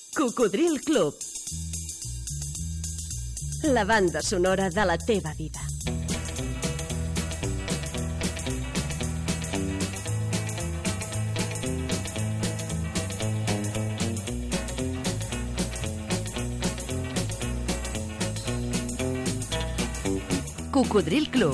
Cocodril Club. La banda sonora de la teva vida. Cocodril Club.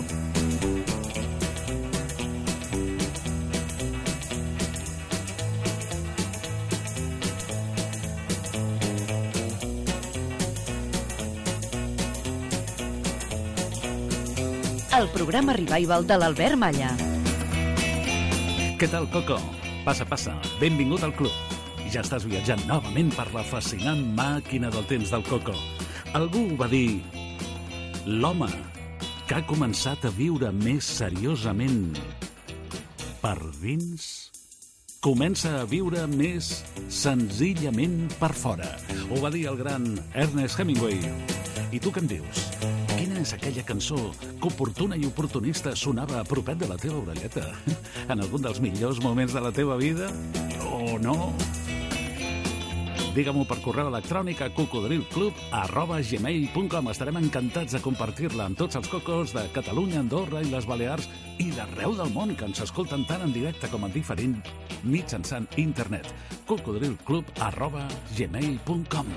El programa revival de l'Albert Malla. Què tal, Coco? Passa, benvingut al club. Ja estàs viatjant novament per la fascinant màquina del temps del Coco. Algú va dir: l'home que ha començat a viure més seriosament per dins comença a viure més senzillament per fora. Ho va dir el gran Ernest Hemingway. I tu què em dius? Quina és aquella cançó que oportuna i oportunista sonava a propet de la teva orelleta? En algun dels millors moments de la teva vida? O no? Digue-m'ho per correu electrònic a cocodrilclub@gmail.com. Estarem encantats de compartir-la amb tots els cocos de Catalunya, Andorra i les Balears i d'arreu del món que ens escolten tant en directe com en diferent mitjançant internet. cocodrilclub@gmail.com.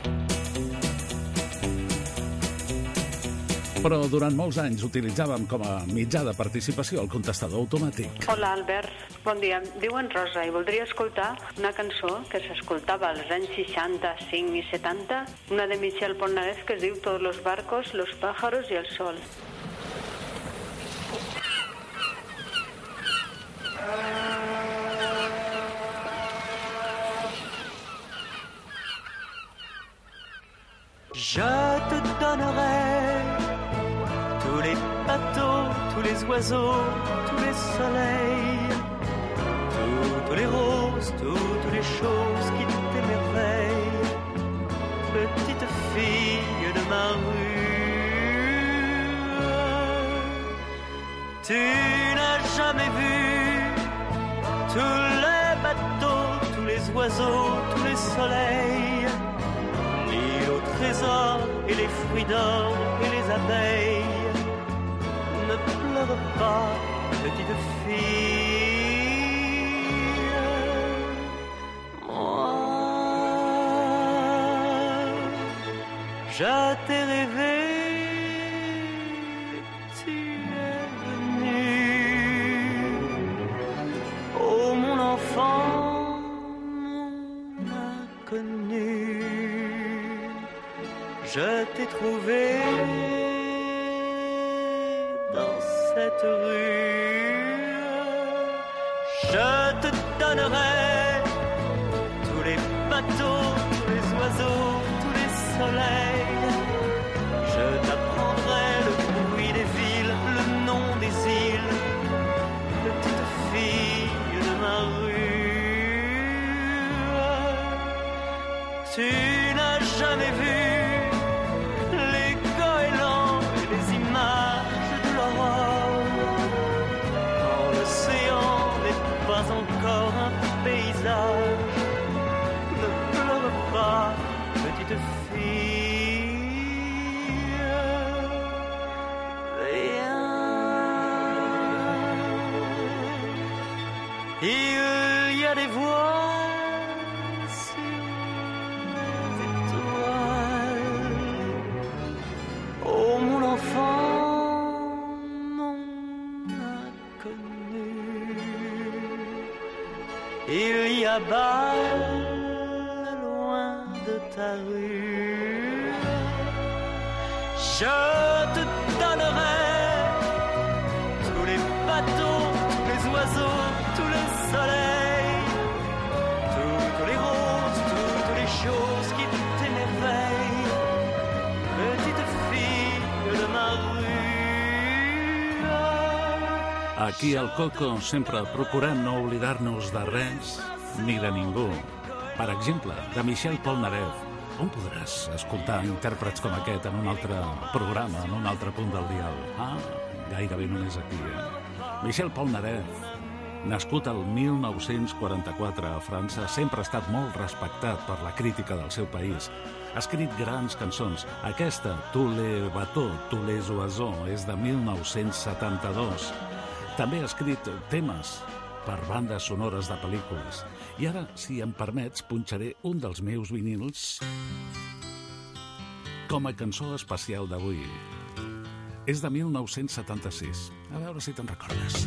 Però durant molts anys utilitzàvem com a mitjà de participació el contestador automàtic. Hola, Albert. Bon dia. Em diuen Rosa i voldria escoltar una cançó que s'escoltava als anys 65 i 70, una de Michel Polnareff que es diu Todos los barcos, los pájaros y el sol. Je te donnerai tous les bateaux, tous les oiseaux, tous les soleils, toutes les roses, toutes les choses qui t'émerveillent, petite fille de ma rue. Tu n'as jamais vu tous les bateaux, tous les oiseaux, tous les soleils, ni au trésor et les fruits d'or et les abeilles. Ne pleure pas, petite fille. Moi, je t'ai rêvé, tu es venu. Oh mon enfant, mon inconnu, je t'ai trouvé dans cette rue. Je te donnerai tous les bateaux, tous les oiseaux, tous les soleils. Je t'apprendrai le bruit des villes, le nom des îles, petite fille de ma rue. Tu n'as jamais vu les goélands et les images de l'aurore, quand l'océan n'est pas encore un paysage. Ne pleure pas, petite fille. Viens. Il y a des voiles sur les étoiles. Oh mon enfant, non inconnu, il y a Bâle, loin de ta rue. Je te donnerai tous les bateaux, tous les oiseaux, tous les soleils, toutes les roses, toutes les choses qui t'émerveillent, petite fille de ma rue. Aquí al Coco sempre procurem no oblidar-nos de res ni de ningú. Per exemple, de Michel Polnareff. On podràs escoltar intèrprets com aquest en un altre programa, en un altre punt del dial? Gairebé només aquí, Michel Polnareff, Nascut el 1944 a França, sempre ha estat molt respectat per la crítica del seu país. Ha escrit grans cançons. Aquesta, Tous les bateaux, tous les oiseaux, és de 1972. També ha escrit temes per bandes sonores de pel·lícules. I ara, si em permets, punxaré un dels meus vinils com a cançó especial d'avui. És de 1976. A veure si te'n recordes.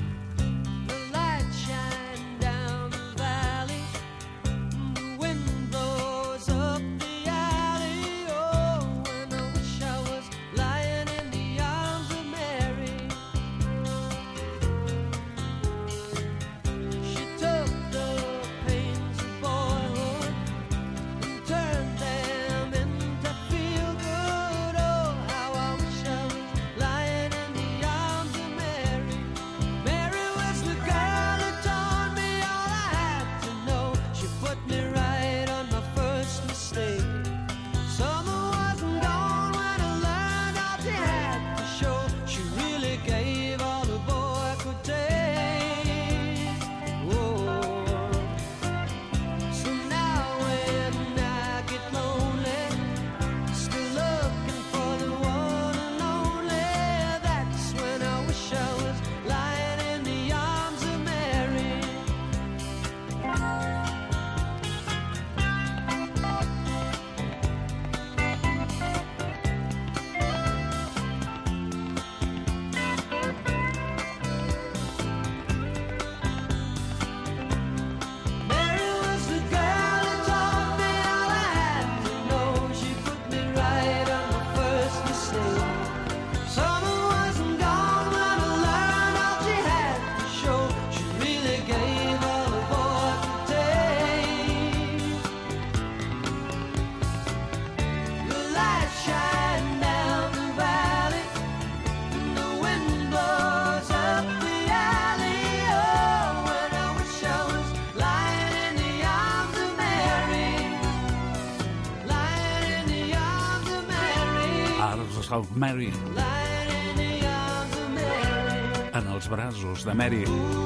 of Mary. En els braços de Mary.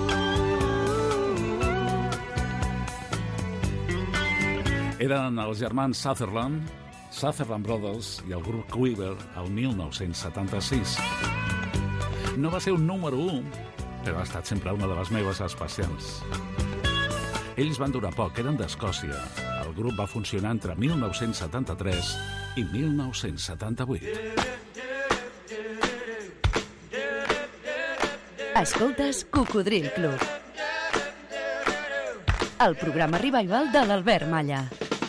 Eren els germans Sutherland Brothers i el grup Quiver el 1976. No va ser un número 1, però ha estat sempre una de les meves especials. Ells van durar poc, eren d'Escòcia. El grup va funcionar entre 1973 i 1978. Escoltes Cocodril Club, el programa revival de l'Albert Malla.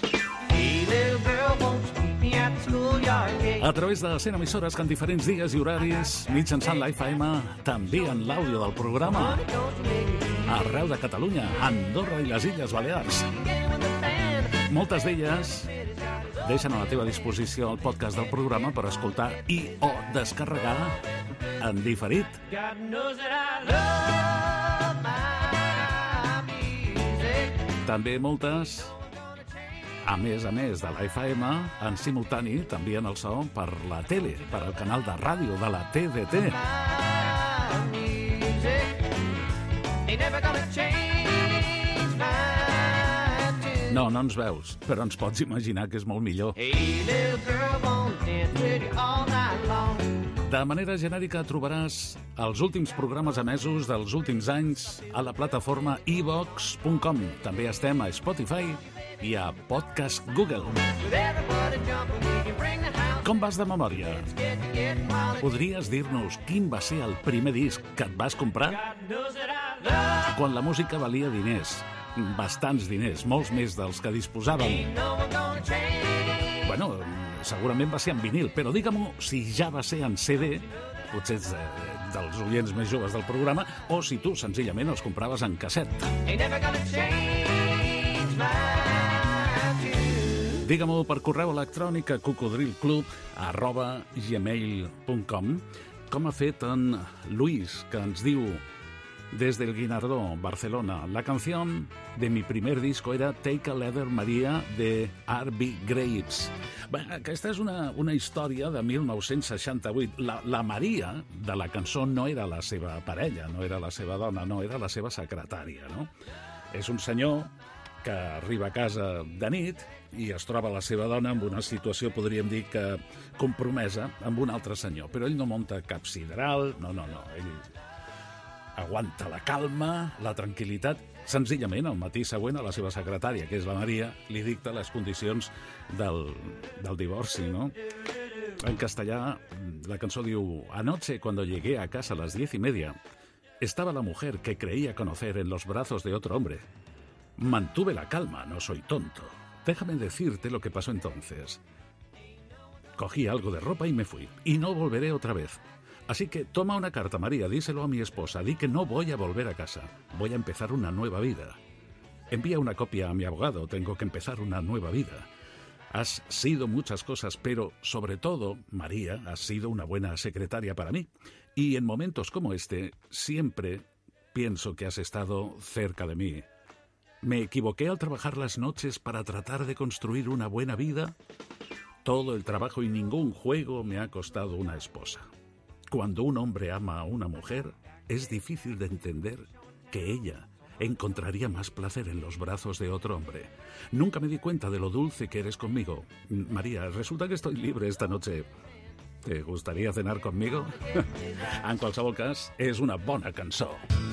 A través de 100 emissores que en diferents dies i horaris, mitjançant la FM, també en l'àudio del programa, arreu de Catalunya, Andorra i les Illes Balears. Moltes d'elles deixen a la teva disposició el podcast del programa per escoltar i o descarregar en diferit. També moltes, a més de la FM, en simultani, també en el so per la tele, per al canal de ràdio de la TDT. No ens veus, però ens pots imaginar que és molt millor. De manera genèrica trobaràs els últims programes emesos dels últims anys a la plataforma iVox.com. També estem a Spotify i a Podcast Google. Com vas de memòria? Podries dir-nos quin va ser el primer disc que et vas comprar? Quan la música valia diners, bastants diners, molts més dels que disposàvem. Bueno, segurament va ser en vinil, però digue-m'ho si ja va ser en CD, potser ets dels oients més joves del programa, o si tu senzillament els compraves en casset. Digue-m'ho per correu electrònic a cocodrilclub@gmail.com, com ha fet en Luis, que ens diu: desde el Guinardó, Barcelona. La canción de mi primer disco era Take a Letter Maria de R.B. Graves. Bé, aquesta és una història de 1968. La Maria de la cançó no era la seva parella, no era la seva dona, no, era la seva secretària, no? És un senyor que arriba a casa de nit i es troba la seva dona en una situació, podríem dir, que compromesa amb un altre senyor. Però ell no munta cap sideral, no. Ell aguanta la calma, la tranquil·litat. Senzillament, al matí següent, a la seva secretària, que és la Maria, li dicta les condicions del divorci, no? En castellà, la cançó diu: Anoche, cuando llegué a casa a las 10:30, estaba la mujer que creía conocer en los brazos de otro hombre. Mantuve la calma, no soy tonto. Déjame decirte lo que pasó entonces. Cogí algo de ropa y me fui, y no volveré otra vez. Así que toma una carta, María, díselo a mi esposa, di que no voy a volver a casa, voy a empezar una nueva vida. Envía una copia a mi abogado, tengo que empezar una nueva vida. Has sido muchas cosas, pero sobre todo, María, has sido una buena secretaria para mí. Y en momentos como este, siempre pienso que has estado cerca de mí. ¿Me equivoqué al trabajar las noches para tratar de construir una buena vida? Todo el trabajo y ningún juego me ha costado una esposa. Cuando un hombre ama a una mujer, es difícil de entender que ella encontraría más placer en los brazos de otro hombre. Nunca me di cuenta de lo dulce que eres conmigo. María, resulta que estoy libre esta noche. ¿Te gustaría cenar conmigo? En qualsevol cas, és una bona cançó.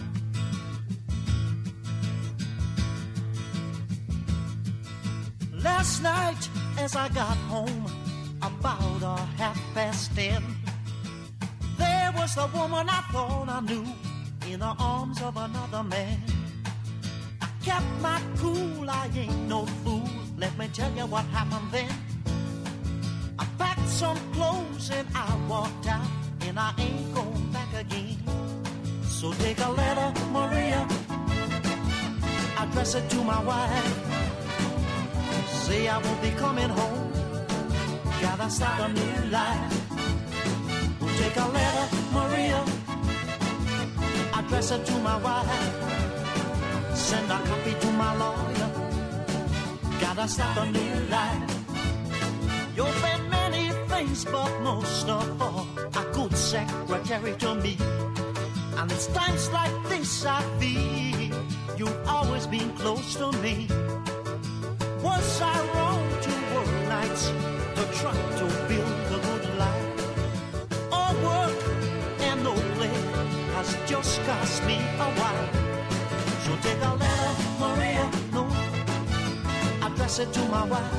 Last night, as I got home, about 10:30, there was the woman I thought I knew in the arms of another man. I kept my cool, I ain't no fool. Let me tell you what happened then. I packed some clothes and I walked out, and I ain't going back again. So take a letter, Maria, address it to my wife. Say I won't be coming home, gotta start a new life. We'll take a letter, Maria, address it to my wife. Send a copy to my lawyer, gotta start a new life. You've been many things, but most of all, a good secretary to me. And it's times like this I feel you've always been close to me. Was I wrong to work nights to try to build a good life? All work and no play has just cost me a while. So take a letter, Maria, no, address it to my wife.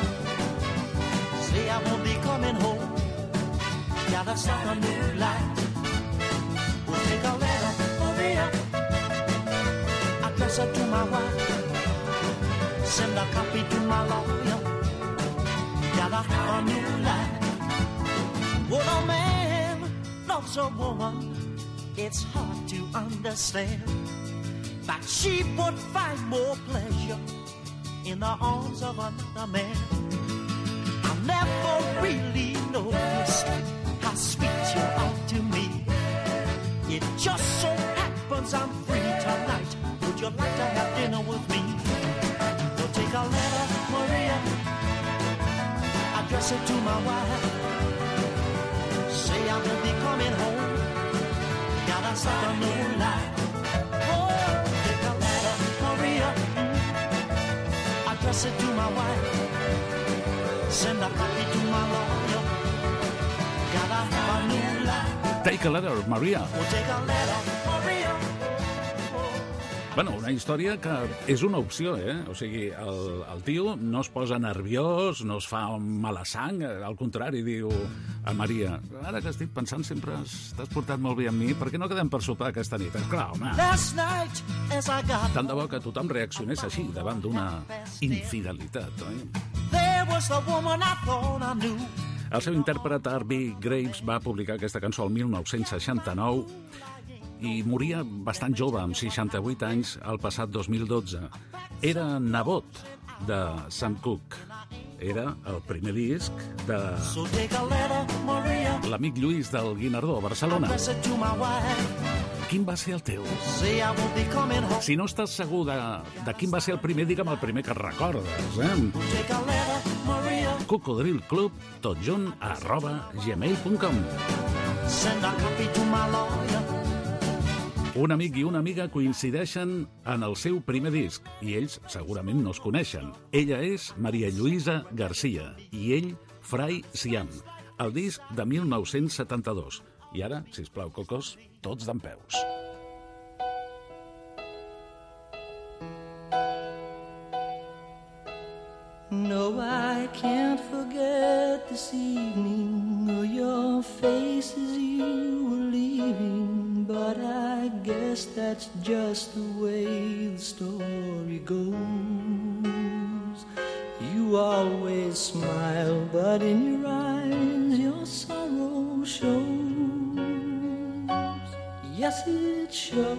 Say I won't be coming home, gotta start a new life. We'll take a letter, Maria, address it to my wife. Send a copy to my lawyer, gotta have a new life. When a man loves a woman, it's hard to understand that she would find more pleasure in the arms of another man. I never really noticed how sweet you are to me. It just so happens I'm free tonight. Would you like to have dinner with me? Take a letter, Maria, address it to my wife. Say I will be coming home, gotta start a new life. Oh, take a letter, Maria, address it to my wife. Send a copy to my lawyer, gotta have a new life. Take a letter, Maria. Oh, take a letter, Maria. Bueno, una història que és una opció, O sigui, el tio no es posa nerviós, no es fa mala sang, al contrari, diu a Maria: ara que estic pensant, sempre t'has portat molt bé amb mi, per què no quedem per sopar aquesta nit? Clar, home. Tant de bo que tothom reaccionés així davant d'una infidelitat, oi? El seu intèrpret R.B. Graves va publicar aquesta cançó el 1969 i moria bastant jove, amb 68 anys, el passat 2012. Era nebot de Sam Cooke. Era el primer disc de l'amic Lluís del Guinardó, a Barcelona. quin va ser el teu? Say I won't be coming home. Si no estàs segur de quin va ser el primer, digue'm el primer que et recordes, Take a letter, Maria. cocodrilclub, tot junt, @gmail.com. Send a copy to my lawyer. Un amic i una amiga coincideixen en el seu primer disc i ells segurament no es coneixen. Ella és Maria Lluïsa Garcia i ell, Fray Siam. El disc de 1972. I ara, sisplau, cocos, tots dempeus. No, I can't forget this evening or your face as you were leaving, but I guess that's just the way the story goes. You always smile, but in your eyes your sorrow shows. Yes, it shows.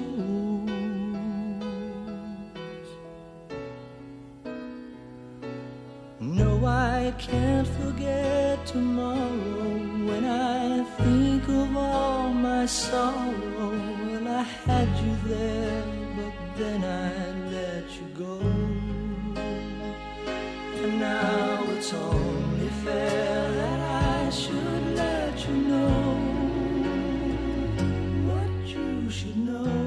No, I can't forget tomorrow when I think of all my sorrow. Well, I had you there, but then I let you go. And now it's only fair that I should let you know what you should know.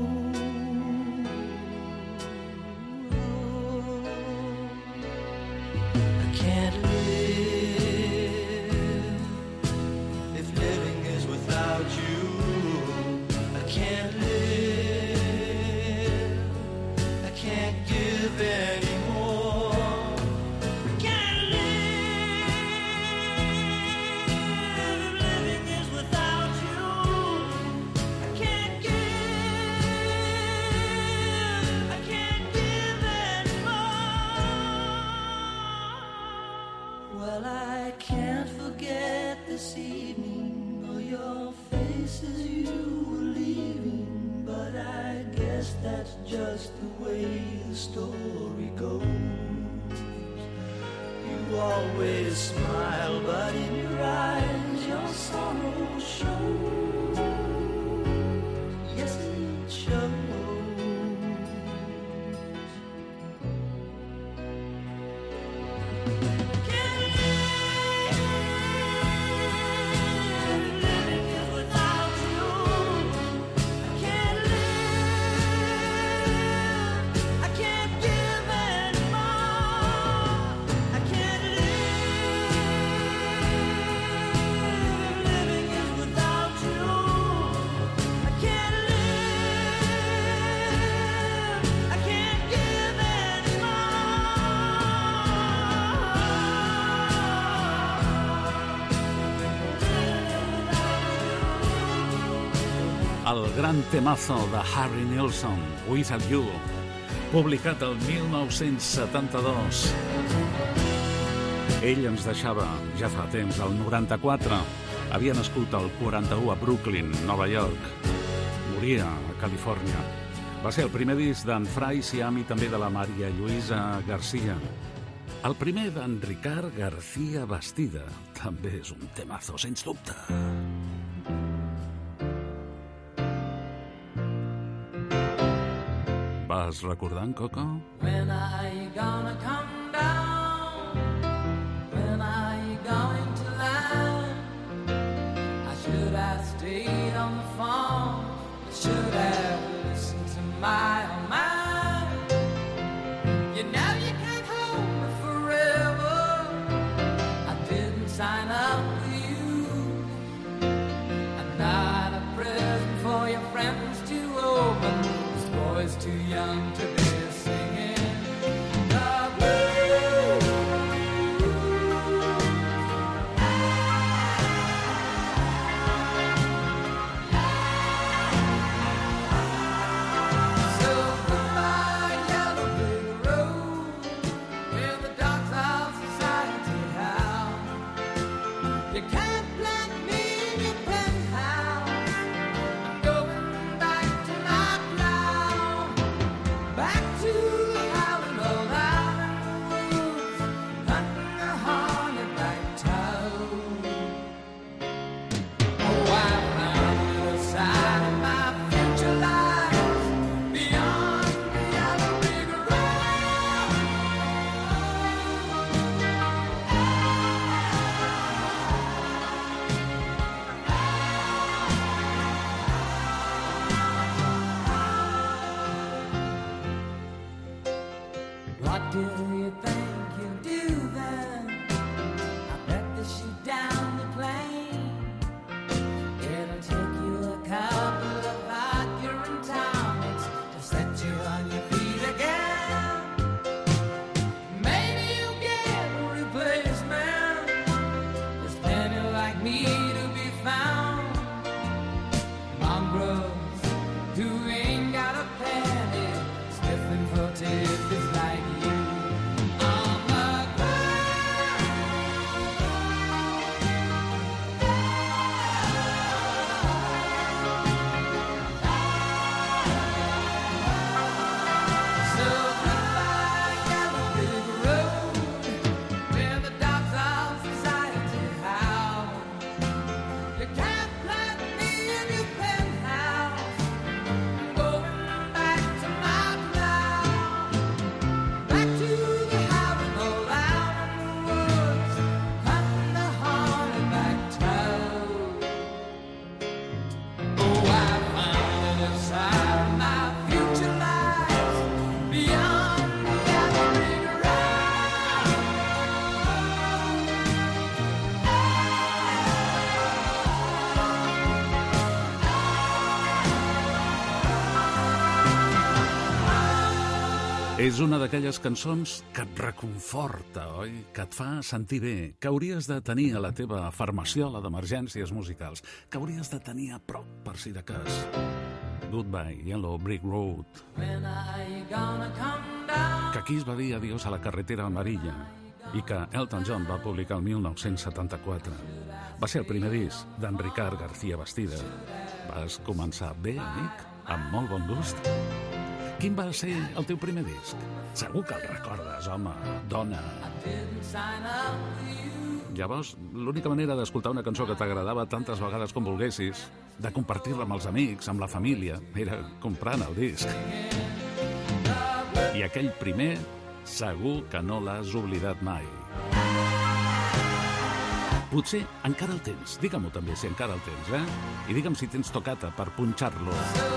Can't live if living is without you. I can't live, I can't give anymore. I can't live if living is without you. I can't give anymore. Well, I can't forget this evening or your face as you were leaving, but I guess that's just the way the story goes. You always smile, but in your eyes your sorrow shows. Yes, it shows. El gran temazo de Harry Nilsson, Without You, publicat el 1972. Ell ens deixava ja fa temps, el 94. Havia nascut el 41 a Brooklyn, Nova York. Moria a Califòrnia. Va ser el primer disc d'en Fray Siam i també de la Maria Lluïsa Garcia. El primer d'en Ricard García Bastida. També és un temazo, sens dubte. Vas recordant, Coco? When are you gonna come down? When are you going to land? I should have stayed on the phone. I should have listened to my own mind. You know you can't hold me forever. I didn't sign up with you. I'm not a present for your friends to open. This boy's too young to be singing the blues. So goodbye, yellow brick road, where the dogs of society howl. You can't plant me in your penthouse. I'm going back to my plow. Back És una d'aquelles cançons que et reconforta, oi? Que et fa sentir bé, que hauries de tenir a la teva farmaciola d'emergències musicals, que hauries de tenir a prop, per si de cas. Goodbye, Yellow Brick Road. Que aquí es va dir adiós a la carretera amarilla i que Elton John va publicar el 1974. Va ser el primer disc d'en Ricard García Bastida. Vas començar bé, amic? Amb molt bon gust? Quin va ser el teu primer disc? Segur que el recordes, home, dona. Llavors, l'única manera d'escoltar una cançó que t'agradava tantes vegades com volguessis, de compartir-la amb els amics, amb la família, era comprant el disc. I aquell primer, segur que no l'has oblidat mai. Potser encara el tens. Digue-m'ho també si encara el tens, eh? I digue'm si tens tocata per punxar-lo.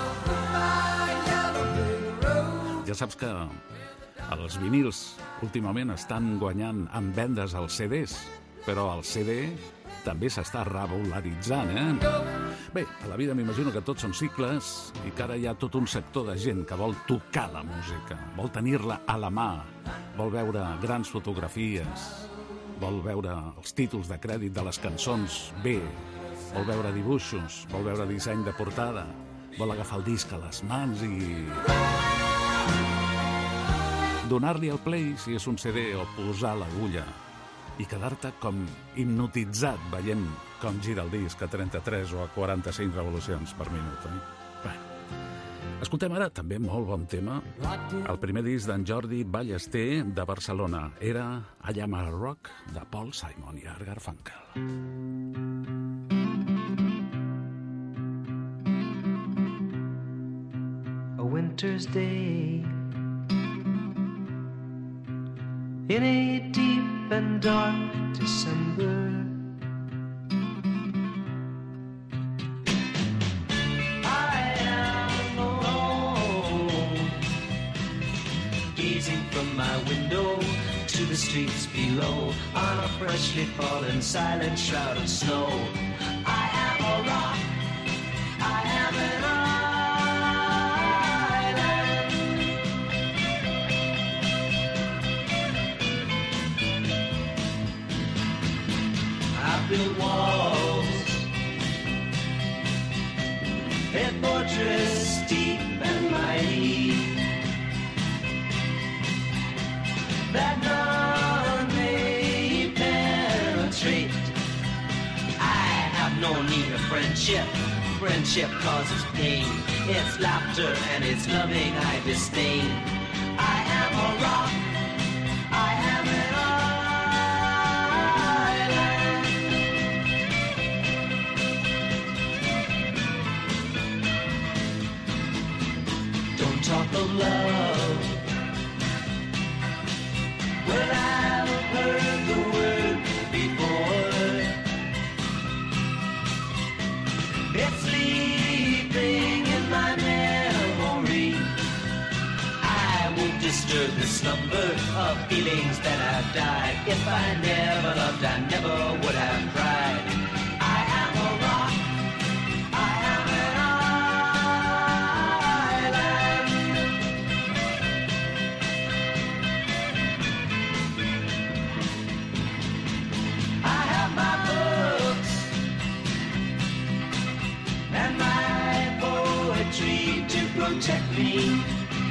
Ja saps que els vinils últimament estan guanyant en vendes als CDs, però el CD també s'està revaloritzant, eh? Bé, a la vida m'imagino que tots són cicles i que ara hi ha tot un sector de gent que vol tocar la música, vol tenir-la a la mà, vol veure grans fotografies, vol veure els títols de crèdit de les cançons bé, vol veure dibuixos, vol veure disseny de portada, vol agafar el disc a les mans i donar-li el play si és un CD o posar l'agulla i quedar-te com hipnotitzat veient com gira el disc a 33 o a 45 revolucions per minut. Bé, escoltem ara també molt bon tema. El primer disc d'en Jordi Ballester de Barcelona era I Am a Rock de Paul Simon i Art Garfunkel. A winter's day in a deep and dark December, I am alone, gazing from my window to the streets below, on a freshly fallen silent shroud of snow. I am a rock, I am an built walls, a fortress deep and mighty, that none may penetrate. I have no need of friendship. Friendship causes pain. It's laughter and it's loving I disdain. I am a rock, I am an talk of love. Well, I've heard the word before. It's sleeping in my memory. I won't disturb the slumber of feelings that have died. If I never loved, I never would have cried. I am a rock, I am an protect me.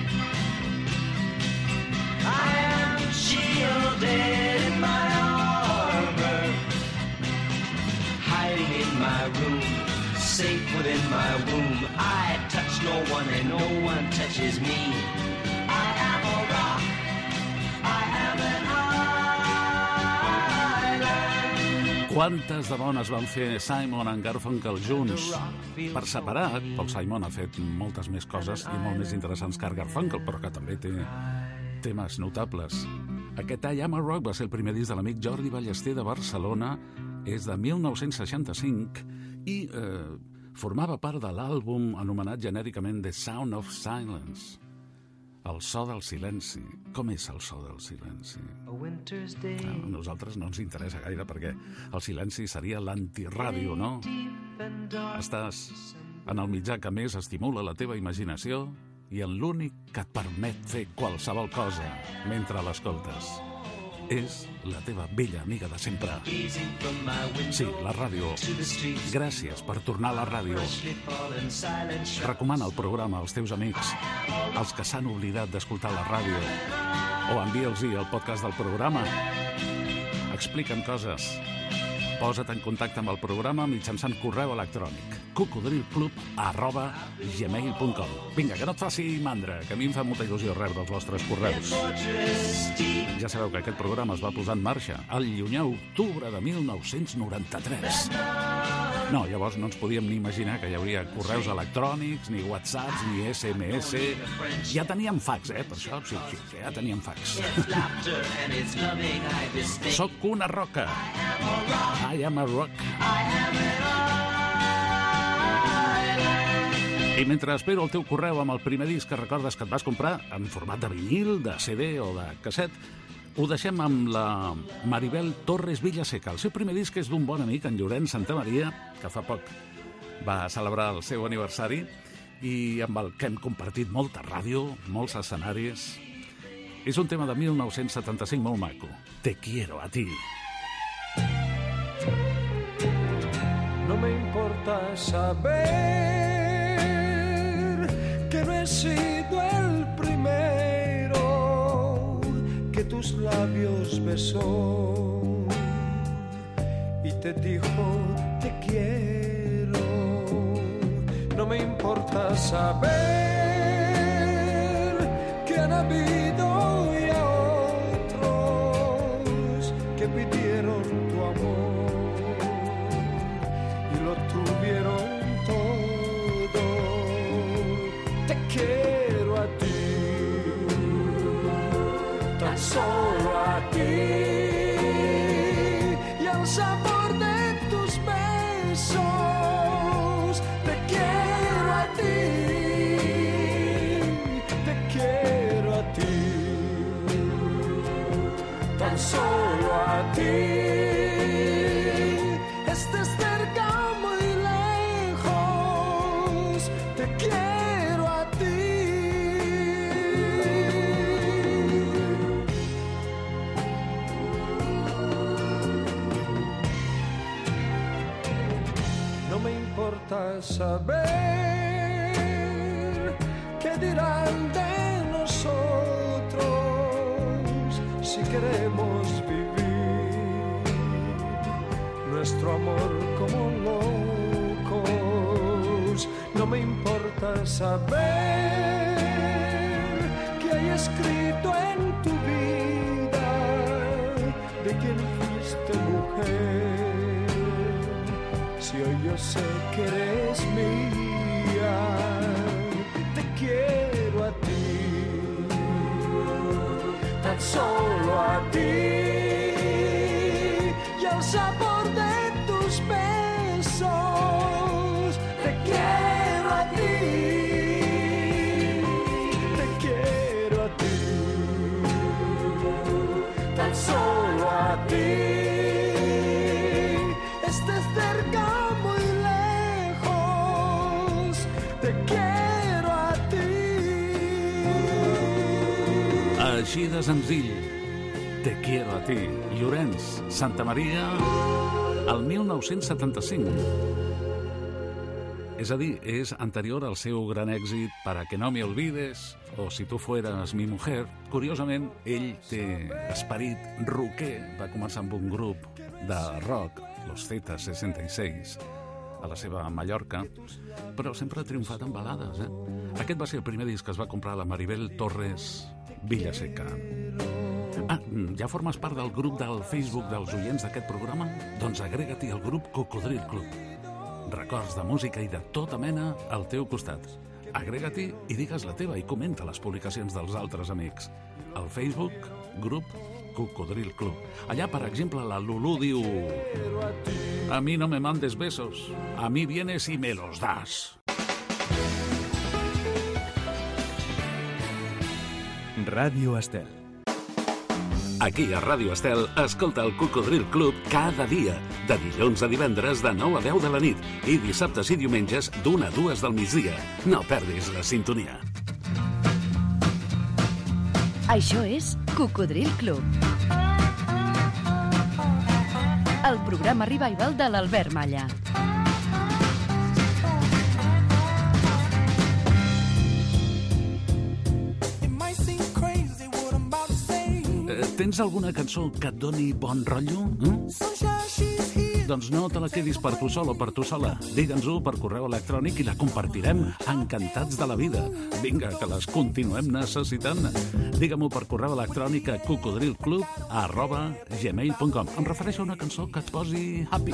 I am shielded in my armor, hiding in my room, safe within my womb. I touch no one and no one touches me. I am a rock, I am an island. Quantes de bones van fer Simon and Garfunkel junts? Per separat, Paul Simon ha fet moltes més coses i molt més interessants que Art Garfunkel, però que també té temes notables. Aquest I Am a Rock va ser el primer disc de l'amic Jordi Ballester de Barcelona, és de 1965 i formava part de l'àlbum anomenat genèricament The Sound of Silence, el so del silenci. Com és el so del silenci? A nosaltres no ens interessa gaire perquè el silenci seria l'antiràdio, no? Estàs en el mitjà que més estimula la teva imaginació i en l'únic que et permet fer qualsevol cosa mentre l'escoltes. És la teva vella amiga de sempre. Sí, la ràdio. Gràcies per tornar a la ràdio. Recomana el programa als teus amics, als que s'han oblidat d'escoltar la ràdio, o envia'ls-hi el podcast del programa. Explica'm coses. Posa't en contacte amb el programa mitjançant correu electrònic cocodrilclub@gmail.com. Vinga, que no et faci mandra, que a mi em fa molta il·lusió rebre els vostres correus. Ja sabeu que aquest programa es va posar en marxa al llunyà octubre de 1993. No, llavors no ens podíem ni imaginar que hi hauria correus electrònics, ni whatsapps, ni SMS. Ja teníem fax, per això, sí, ja teníem fax. Soc una roca. I am a rock. I mentre espero el teu correu amb el primer disc que recordes que et vas comprar en format de vinil, de CD o de casset, ho deixem amb la Maribel Torres Villaseca. El seu primer disc és d'un bon amic, en Llorenç Santamaria, que fa poc va celebrar el seu aniversari i amb el que hem compartit molta ràdio, molts escenaris. És un tema de 1975 molt maco. Te quiero a ti. No me importa saber que no he sido el primero que tus labios besó y te dijo te quiero. No me importa saber que han habido ya otros que pidieron tu amor y lo tuvieron todo. Te quiero a ti, tan solo a ti, y al sabor de tus besos. Te quiero a ti, te quiero a ti, tan solo a ti. Estés cerca o muy lejos, te quiero a ti. No me importa saber qué dirán de nosotros si queremos vivir nuestro amor como locos. No me importa saber que hay escrito en tu vida de quién fuiste mujer. Si hoy yo sé que eres mía, te quiero a ti, tan solo a ti, y al sabor de tus besos. Te quiero a ti, te quiero a ti, tan solo a ti. Estés cerca o muy lejos, te quiero a ti. Així de senzill, te quiero a ti. Llorenç Santamaria, el 1975. És a dir, és anterior al seu gran èxit Para que no me olvides o Si tu fueras mi mujer. Curiosament, ell té esperit rocker. Va començar amb un grup de rock, los Z66, a la seva Mallorca, però sempre ha triomfat en balades, Aquest va ser el primer disc que es va comprar la Maribel Torres Villaseca. Ja formes part del grup del Facebook dels oients d'aquest programa? Doncs agrega-t'hi al grup Cocodril Club. Records de música i de tota mena al teu costat. Agrega-t'hi i digues la teva i comenta les publicacions dels altres amics. Al Facebook, grup Cocodril Club. Allà, per exemple, la Lulú diu: a mi no me mandes besos, a mi vienes y me los das. Ràdio Estel. Aquí a Ràdio Estel, escolta el Cocodril Club cada dia, de dilluns a divendres de 9 a 10 de la nit i dissabtes i diumenges d'1 a 2 del migdia. No perdis la sintonia. Això és Cocodril Club. El programa revival de l'Albert Malla. Tens alguna cançó que et doni bon rotllo? Doncs no te la quedis per tu sol o per tu sola. Digue'ns-ho per correu electrònic i la compartirem encantats de la vida. Vinga, que les continuem necessitant. Digue-m'ho per correu electrònic a cocodrilclub@gmail.com. Em refereixo a una cançó que et posi happy.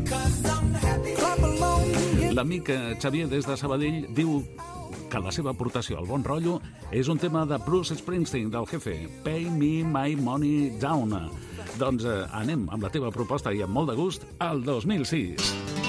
L'amic Xavier des de Sabadell diu que la seva aportació al bon rotllo és un tema de Bruce Springsteen, del Jefe, Pay Me My Money Down. Doncs anem amb la teva proposta i amb molt de gust al 2006.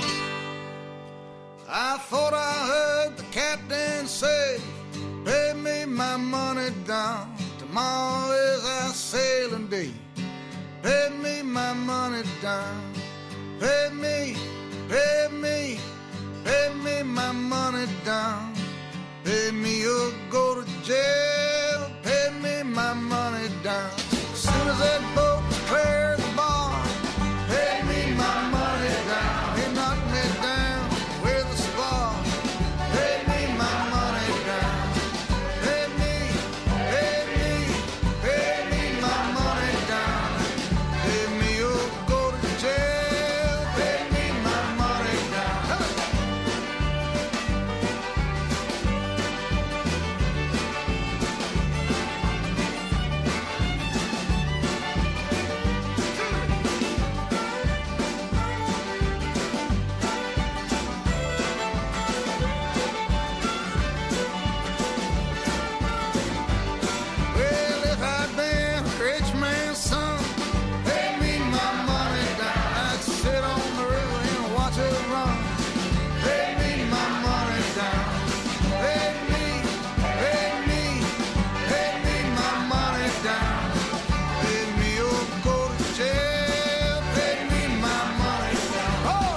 I thought I heard the captain say, pay me my money down. Tomorrow is our sailing day. Pay me my money down. Pay me, pay me, pay me my money down. Pay me or go to jail. Pay me my money down. As soon as that boat clears the bar, pay me my money down. He knocked me down with a spar. Pay me my money down. Pay me, pay me, pay me my money down. Pay me or go to jail. Pay me my money down. Well, if I'd been a rich man's son, pay me my money down. I'd sit on the river and watch it run. Pay me my money down. Pay me, pay me, pay me my money down. Pay me or go to jail. Pay me my money down. Oh!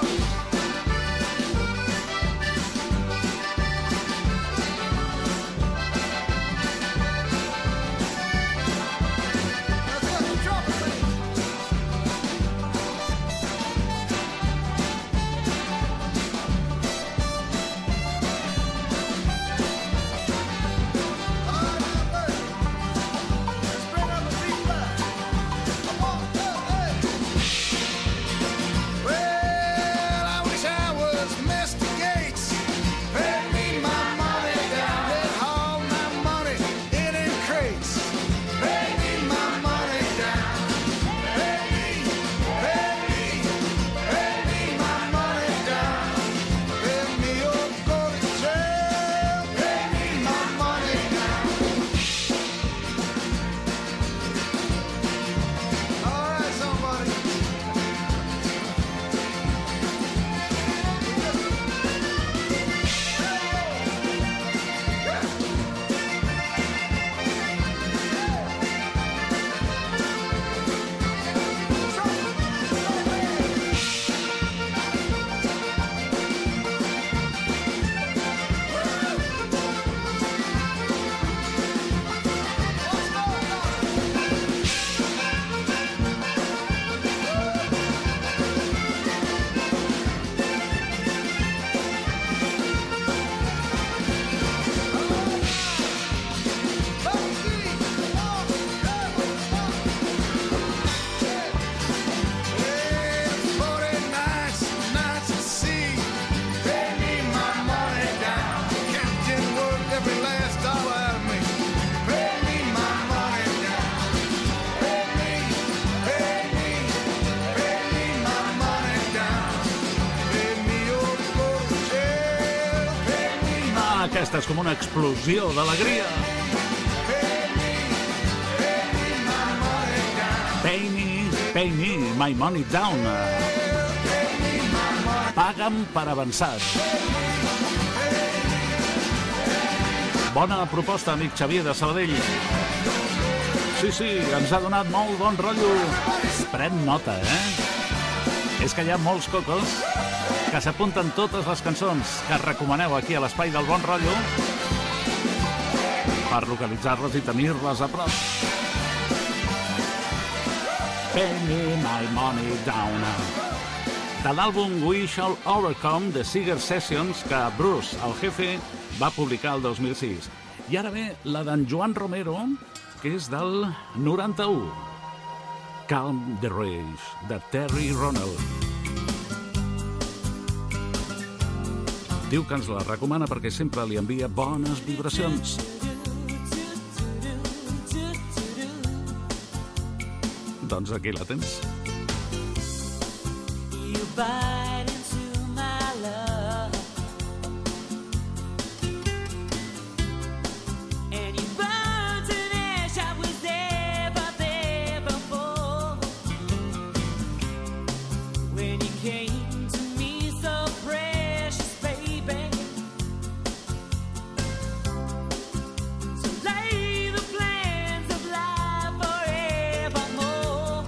Well, I wish I was Mr. Gates. Pay me my money down. Let all my money in crates. Pay me my money down. Pay me, pay me, pay me my money down. Pay me or go to jail. Pay me my money down. All right, somebody. Aquesta és com una explosió d'alegria. Pay me my money down. Paga'm per avançat. Bona proposta, amic Xavier de Sabadell. Sí, ens ha donat molt bon rotllo. Pren nota, És que hi ha molts cocos que s'apunten totes les cançons que recomaneu aquí a l'Espai del Bon Rotllo per localitzar-les i tenir-les a prop. Pay me my money down. De l'àlbum We Shall Overcome de Seeger Sessions, que Bruce, el jefe, va publicar el 2006. I ara ve la d'en Joan Romero, que és del 91. Calm the Rage, de Terry Ronald. Diu que ens la recomana perquè sempre li envia bones vibracions. Doncs aquí la tens. You bite into my love, and you burn to ash. I was there before, when you came to me so precious, baby. So lay the plans of life forevermore.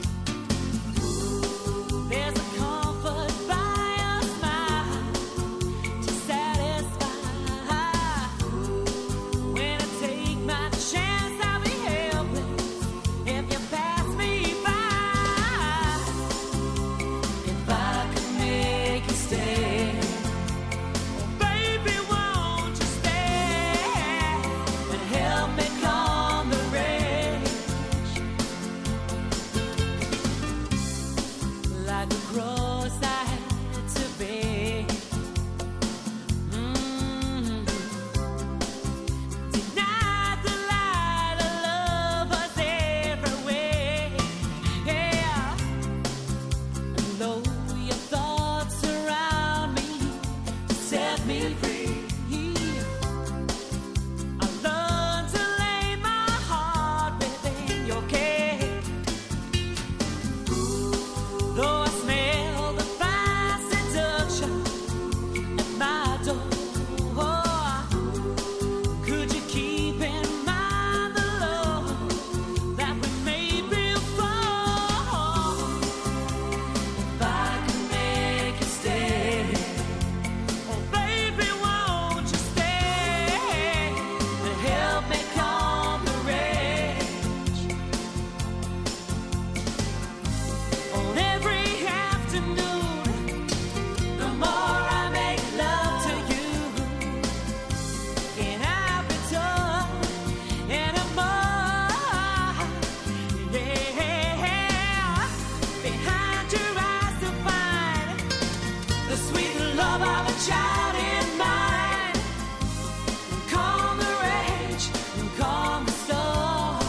There's a comfort by a smile to satisfy. When I take my chance, I'll be helpless if you pass me by. If I could make you stay, oh baby, won't you stay and help me calm the rage? Like a cross I had to bear. Denied the light of love was everywhere. Yeah. And though your thoughts surround me to set me free, I learned to lay my heart within your care. Though I smell the fine seduction at my door, could you keep in mind the love that we made before? If I could make you stay, oh baby, won't you stay and help me calm the rage? On every afternoon, the more I make love to you, and I've been told anymore. Yeah, behind your eyes to find the sweet love of a child in mind. Calm the rage and calm the storm.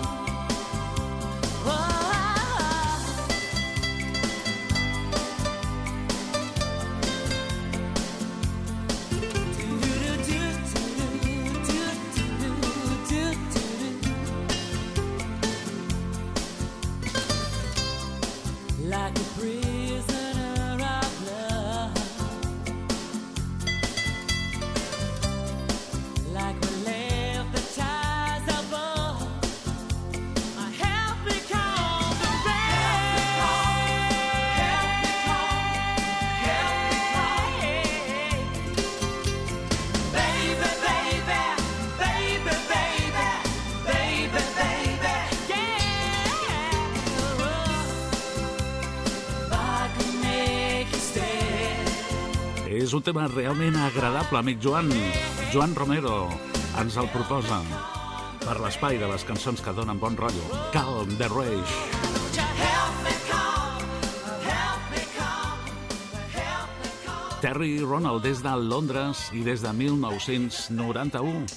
Like a prisoner of love, like we left the ties above. Help me calm the rage. Baby, baby, baby, baby, baby, baby, yeah. If I could make you stay. És un tema realment agradable, amic Joan. Joan Romero ens el proposa per l'espai de les cançons que donen bon rotllo. Calm the Rage. Help me calm, help me calm, help me calm. Terry Ronald des de Londres i des de 1991.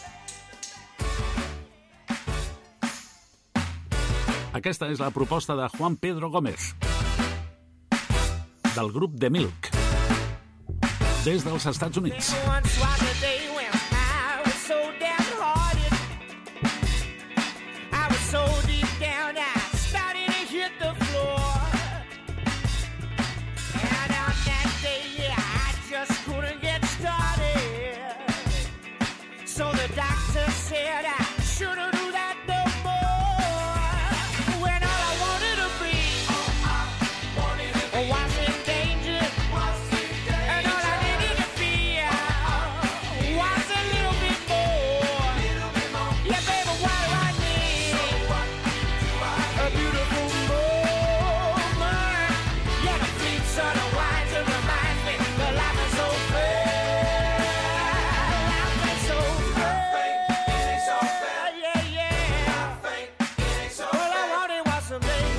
Aquesta és la proposta de Juan Pedro Gómez, del grup The Milk, des dels Estats Units. Once was a day when I was so downhearted. I was so deep down, I started to hit the floor. And on that day, yeah, I just couldn't get started. So the doctor said I shouldn't do that no more. When all I wanted to be was in danger. And all I needed to feel was a little bit more.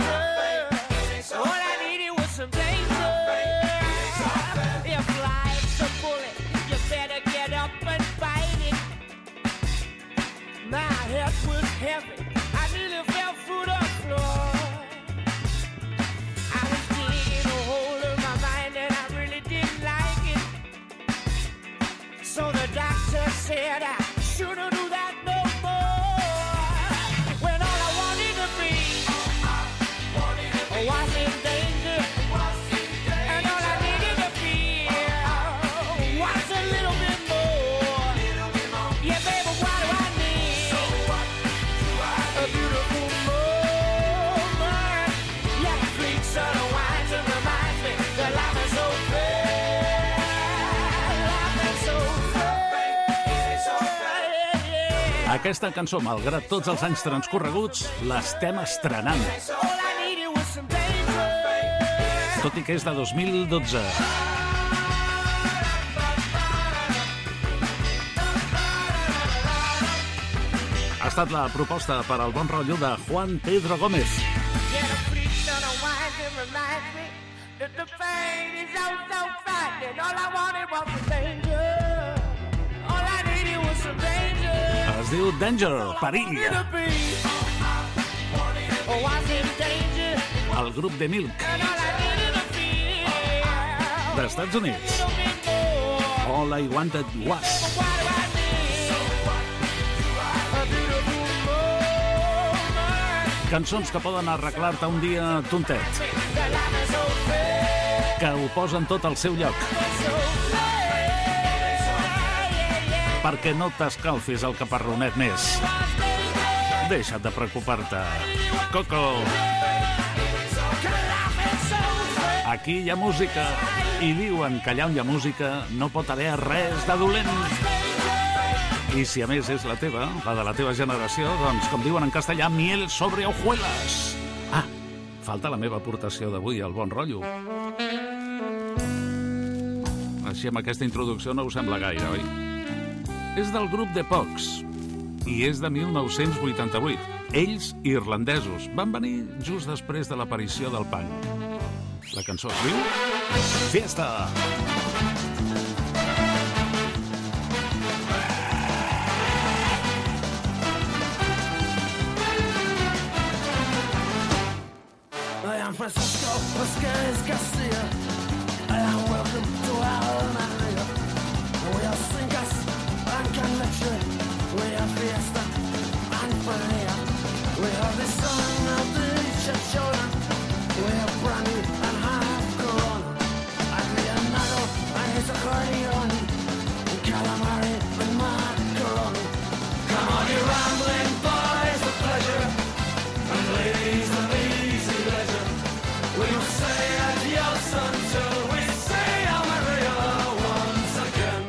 danger. All I needed was some danger. If life's a bullet, you better get up and fight it. My head was heavy, I nearly fell through the floor. I was digging a hole in my mind and I really didn't like it. So the doctor said I shouldn't do that no more. When all I wanted to be was in danger, and all I needed to be was a little bit more. Yeah, baby, what do I need? A beautiful moment. Yeah, the freaks of the wines and reminds me that life is so fair. Life is so fair. Aquesta cançó, malgrat tots els anys transcorreguts, l'estem estrenant. All I needed was some danger. Tot i que és de 2012. Ha estat la proposta per al bon rotllo de Juan Pedro Gómez. Yeah, the freaks of the wines and reminds me that the pain is so fine. And all I wanted was some danger. All I needed was some danger. Es diu Danger, perill. Oh, was in danger. El grup de Milk, And all I needed to feel d'Estats Units. a bit more. All I Wanted Was. What do I need? A beautiful moment. Cançons que poden arreglar-te un dia tontet, The life is so fair. que ho posen tot al seu lloc, So fair. Yeah, yeah. perquè no t'escalfis el caparronet més. Deixa't de preocupar-te. Coco, aquí hi ha música, i diuen que allà on hi ha música no pot haver res de dolent. I si a més és la teva, la de la teva generació, doncs, com diuen en castellà, miel sobre hojuelas. Ah, falta la meva aportació d'avui al bon rotllo. Així amb aquesta introducció no us sembla gaire, oi? És del grup The Pogues i és de 1988. Ells, irlandesos, van venir just després de l'aparició del punk. La cançó es diu Fiesta. I am Francisco Vasquez Garcia. I am welcome to Almeria. We are singers and connection. We are fiesta and familia. We are the son of the children. We are brandy and half corona. Adrianato and his accordion. Calamari and macaroni. Come on, you rambling boys of pleasure. And ladies of easy leisure. We will say adios until we say Almeria once again.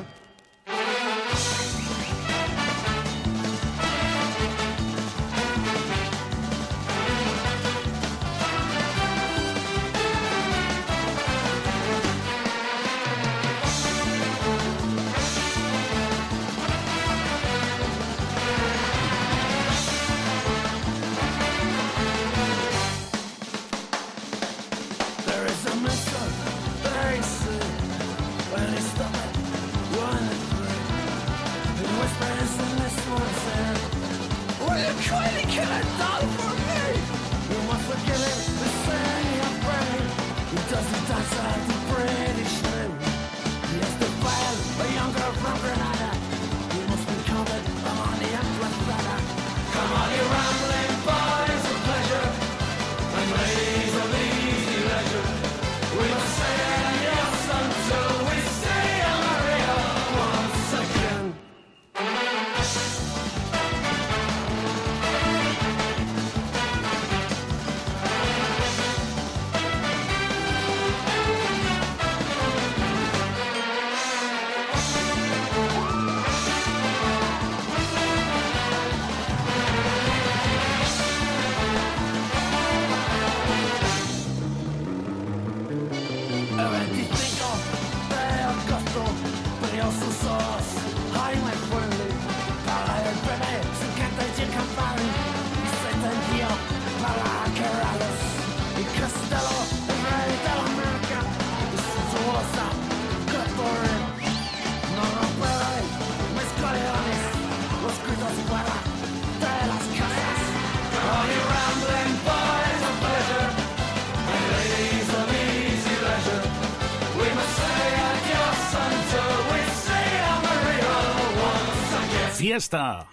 Fiesta.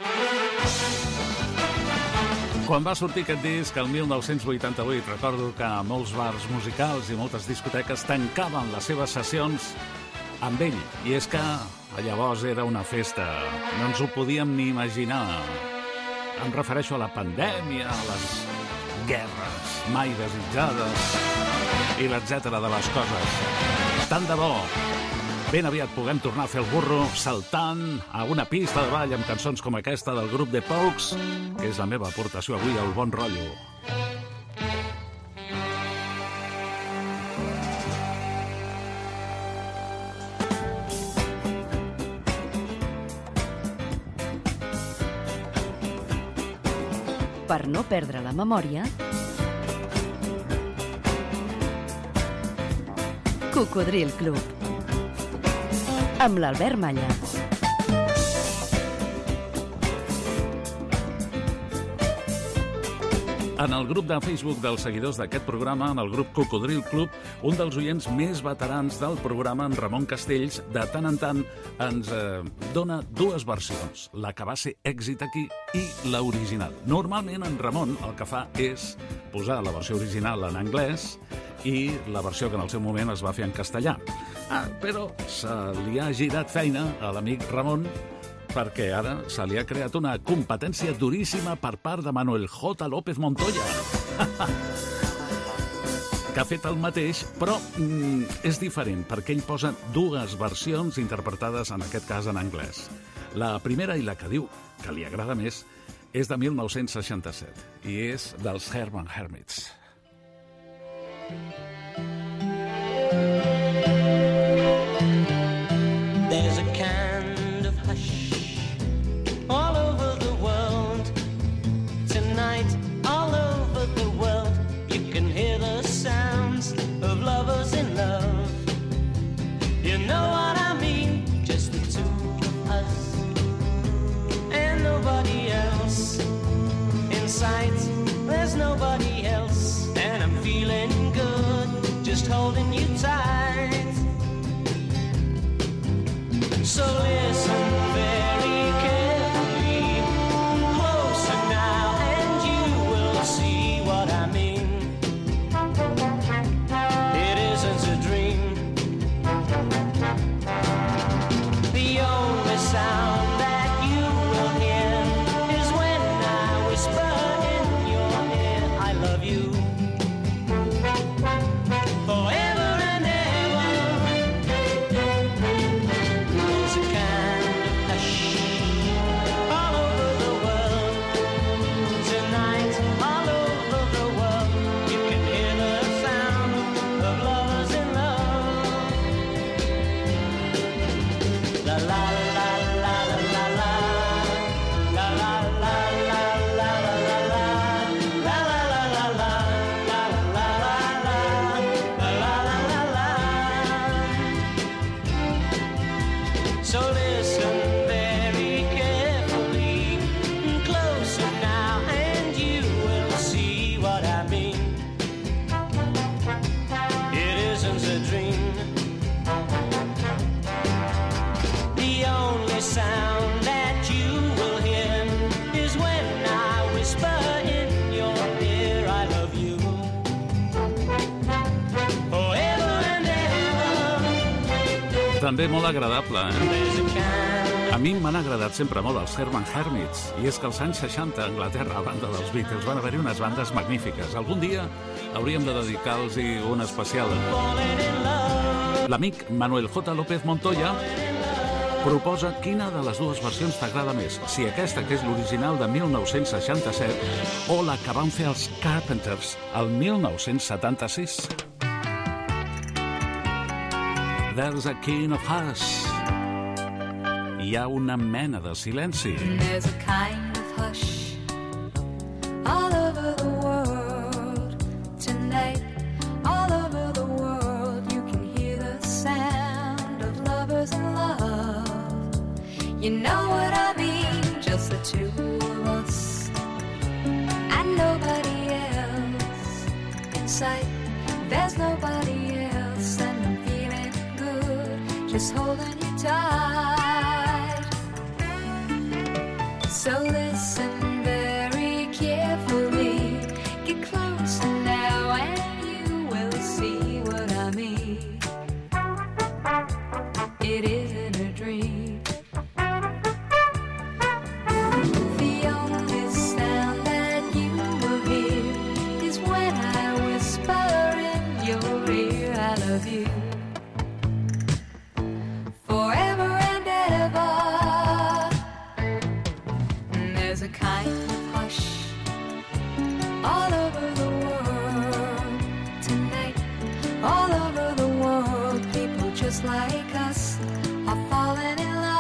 Quan va sortir aquest disc, el 1988, recordo que molts bars musicals i moltes discoteques tancaven les seves sessions amb ell. I és que llavors era una festa. No ens ho podíem ni imaginar. Em refereixo a la pandèmia, a les guerres mai desitjades i l'etcètera de les coses. Tant de bo ben aviat puguem tornar a fer el burro saltant a una pista de ball amb cançons com aquesta del grup The Pogues, que és la meva aportació avui al bon rotllo. Per no perdre la memòria, Cocodril Club, amb l'Albert Malla. En el grup de Facebook dels seguidors d'aquest programa, en el grup Cocodril Club, un dels oients més veterans del programa, en Ramon Castells, de tant en tant ens dona dues versions, la que va ser èxit aquí i l'original. Normalment en Ramon el que fa és posar la versió original en anglès i la versió que en el seu moment es va fer en castellà. Però se li ha girat feina a l'amic Ramon perquè ara se li ha creat una competència duríssima per part de Manuel J. López Montoya, que ha fet el mateix, però és diferent, perquè ell posa dues versions interpretades, en aquest cas en anglès. La primera, i la que diu que li agrada més, és de 1967, i és dels Herman Hermits. There's a kind of hush all over the world tonight, all over the world. You can hear the sounds of lovers in love. You know what I mean? Just the two of us and nobody else. In sight, there's nobody else, and I'm feeling good, just holding you tight. So listen very carefully, closer now, and you will see what I mean. It isn't a dream. The only sound that you will hear is when I whisper in your ear, I love you. Forever and ever. There's a kind of hush all over the world tonight, all over the world. You can hear the sound of lovers in love. La la la la la la la la la la la la la la la la la la la So listen very carefully, closer now, and you will see what I mean. It isn't a dream. The only sound that you will hear is when I whisper in your ear, I love you. Forever and ever. També molt agradable, There's a kind A mi m'han agradat sempre molt els Herman Hermits, i és que als anys 60 a Anglaterra, a banda dels Beatles, van haver-hi unes bandes magnífiques. Algun dia hauríem de dedicar-los-hi un especial. L'amic Manuel J. López Montoya proposa quina de les dues versions t'agrada més, si aquesta, que és l'original de 1967, o la que van fer els Carpenters el 1976. There's a kind of hush. Hi ha una mena de silenci. There's a kind of hush all over the world tonight, all over the world. You can hear the sound of lovers in love. You know what I mean? Just the two of us and nobody else in sight. There's nobody else, and I'm feeling good, just holding you tight. love you. Forever and ever. And there's a kind of hush all over the world tonight. All over the world, people just like us are falling in love.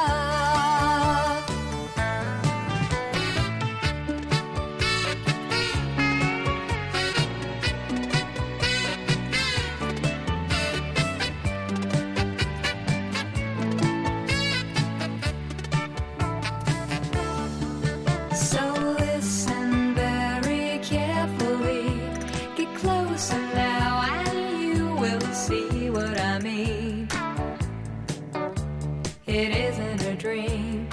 So listen very carefully, get closer now and you will see what I mean. It isn't a dream.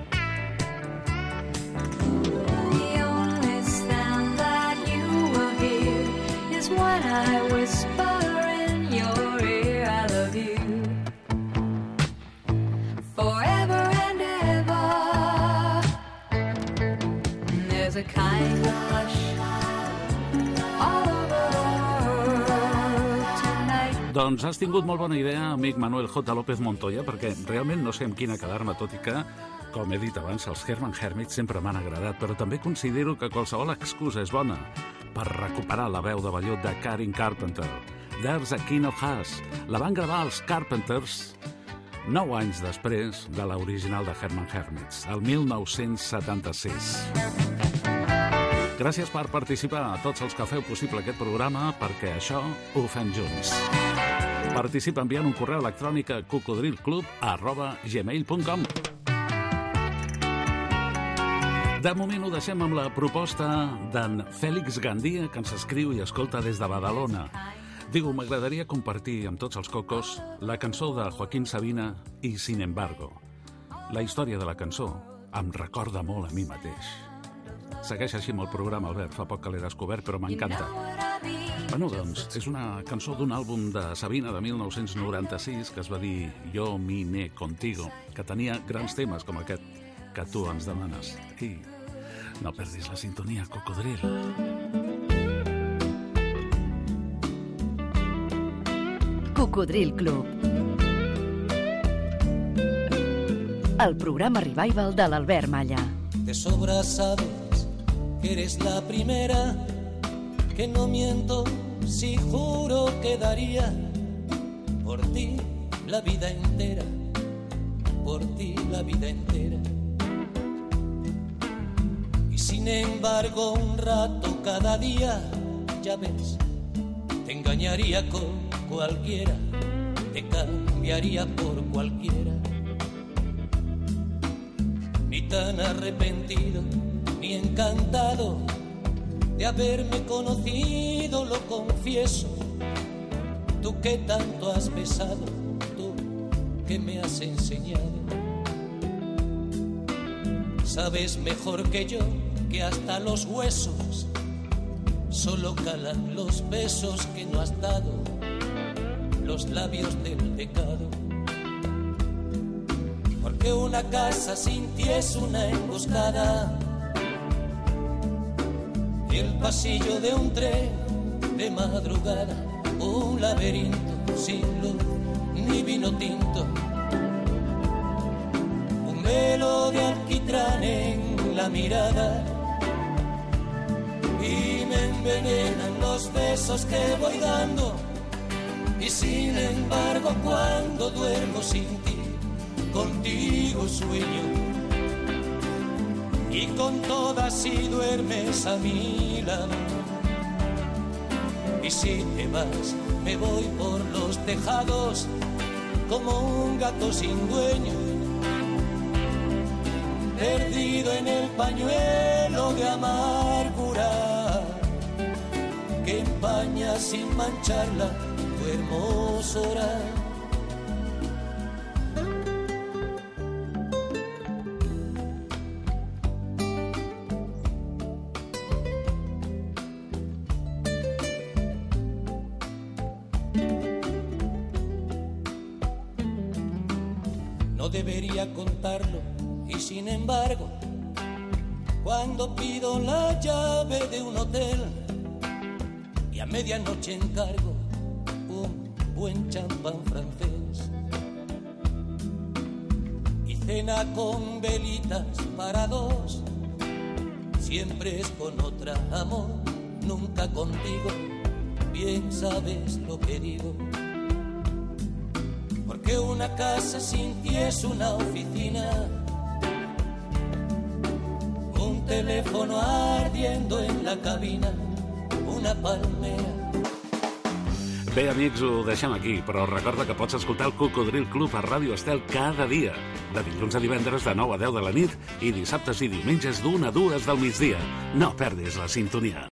The only sound that you will hear is when I whisper in your ear, I love you. Forever and ever. And there's a kind of hush all over the world tonight. Doncs has tingut molt bona idea, amic Manuel J. López Montoya, perquè realment no sé amb quina quedar-me, tot i que, com he dit abans, els Herman Hermits sempre m'han agradat, però també considero que qualsevol excusa és bona per recuperar la veu de vellut de Karen Carpenter. There's a King of Hearts. La van gravar els Carpenters 9 anys després de l'original de Herman Hermits, el 1976. Gràcies per participar a tots els que feu possible aquest programa, perquè això ho fem junts. Participa enviant un correu electrònic a cocodrilclub@gmail.com. De moment ho deixem amb la proposta d'en Fèlix Gandia, que ens escriu i escolta des de Badalona. Diu, m'agradaria compartir amb tots els cocos la cançó de Joaquín Sabina i Sin embargo. La història de la cançó em recorda molt a mi mateix. Segueix així amb el programa, Albert, fa poc que l'he descobert, però m'encanta. Bueno, doncs, és una cançó d'un àlbum de Sabina de 1996 que es va dir Yo, mi, me, contigo, que tenia grans temes com aquest que tu ens demanes. I no perdis la sintonia, cocodril. Cocodril Club. El programa revival de l'Albert Malla. De sobra sabes que eres la primera, que no miento si juro que daría por ti la vida entera, por ti la vida entera. Y sin embargo un rato cada día, ya ves, te engañaría con cualquiera, te cambiaría por cualquiera. Ni tan arrepentido, ni encantado de haberme conocido, lo confieso. Tú que tanto has besado, tú que me has enseñado. Sabes mejor que yo que hasta los huesos solo calan los besos que no has dado, los labios del pecado. Porque una casa sin ti es una emboscada, el pasillo de un tren de madrugada, un laberinto sin luz ni vino tinto, un velo de alquitrán en la mirada, y me envenenan los besos que voy dando. Y sin embargo cuando duermo sin ti, contigo sueño, y con todas si duermes a mi lado. Y si te vas, me voy por los tejados como un gato sin dueño, perdido en el pañuelo de amargura que empaña sin mancharla tu hermosura. No debería contarlo y sin embargo, cuando pido la llave de un hotel y a medianoche encargo un buen champán francés. Y cena con velitas para dos, siempre es con otra, amor, nunca contigo, bien sabes lo que digo. Porque una casa sin ti es una oficina, un teléfono ardiendo en la cabina, una palmera. Bé, amics, ho deixem aquí, però recorda que pots escoltar el Cocodril Club a Ràdio Estel cada dia, de dilluns a divendres de 9 a 10 de la nit i dissabtes i diumenges d'1 a 2 del migdia. No perdis la sintonia.